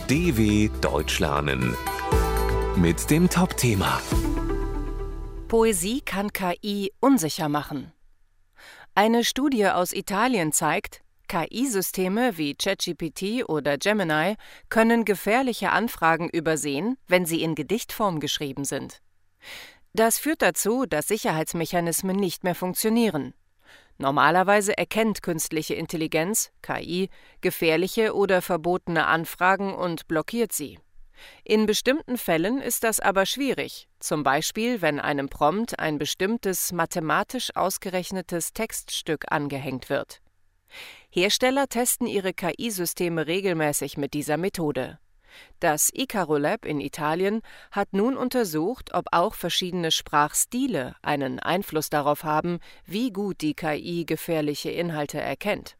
DW Deutsch lernen mit dem Top-Thema. Poesie kann KI unsicher machen. Eine Studie aus Italien zeigt, KI-Systeme wie ChatGPT oder Gemini können gefährliche Anfragen übersehen, wenn sie in Gedichtform geschrieben sind. Das führt dazu, dass Sicherheitsmechanismen nicht mehr funktionieren. Normalerweise erkennt künstliche Intelligenz, KI, gefährliche oder verbotene Anfragen und blockiert sie. In bestimmten Fällen ist das aber schwierig, zum Beispiel wenn einem Prompt ein bestimmtes mathematisch ausgerechnetes Textstück angehängt wird. Hersteller testen ihre KI-Systeme regelmäßig mit dieser Methode. Das Icaro Lab in Italien hat nun untersucht, ob auch verschiedene Sprachstile einen Einfluss darauf haben, wie gut die KI gefährliche Inhalte erkennt.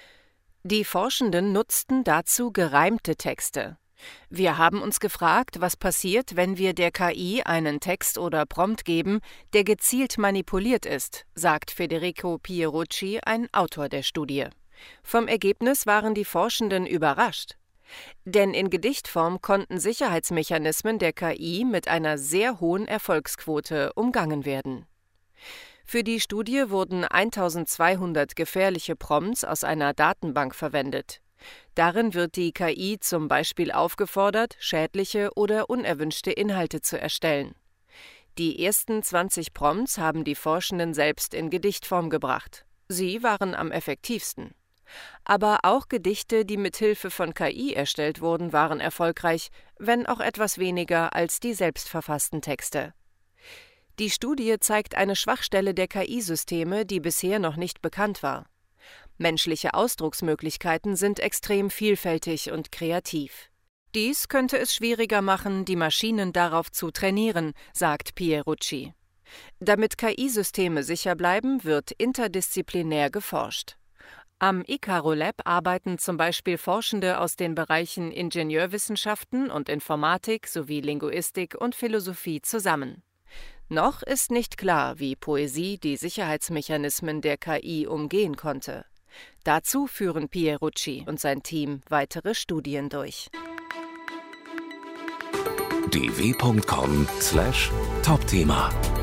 Die Forschenden nutzten dazu gereimte Texte. Wir haben uns gefragt, was passiert, wenn wir der KI einen Text oder Prompt geben, der gezielt manipuliert ist, sagt Federico Pierucci, ein Autor der Studie. Vom Ergebnis waren die Forschenden überrascht. Denn in Gedichtform konnten Sicherheitsmechanismen der KI mit einer sehr hohen Erfolgsquote umgangen werden. Für die Studie wurden 1200 gefährliche Prompts aus einer Datenbank verwendet. Darin wird die KI zum Beispiel aufgefordert, schädliche oder unerwünschte Inhalte zu erstellen. Die ersten 20 Prompts haben die Forschenden selbst in Gedichtform gebracht. Sie waren am effektivsten. Aber auch Gedichte, die mit Hilfe von KI erstellt wurden, waren erfolgreich, wenn auch etwas weniger als die selbstverfassten Texte. Die Studie zeigt eine Schwachstelle der KI-Systeme, die bisher noch nicht bekannt war. Menschliche Ausdrucksmöglichkeiten sind extrem vielfältig und kreativ. Dies könnte es schwieriger machen, die Maschinen darauf zu trainieren, sagt Pierucci. Damit KI-Systeme sicher bleiben, wird interdisziplinär geforscht. Am Icaro Lab arbeiten zum Beispiel Forschende aus den Bereichen Ingenieurwissenschaften und Informatik sowie Linguistik und Philosophie zusammen. Noch ist nicht klar, wie Poesie die Sicherheitsmechanismen der KI umgehen konnte. Dazu führen Pierucci und sein Team weitere Studien durch. dw.com/Topthema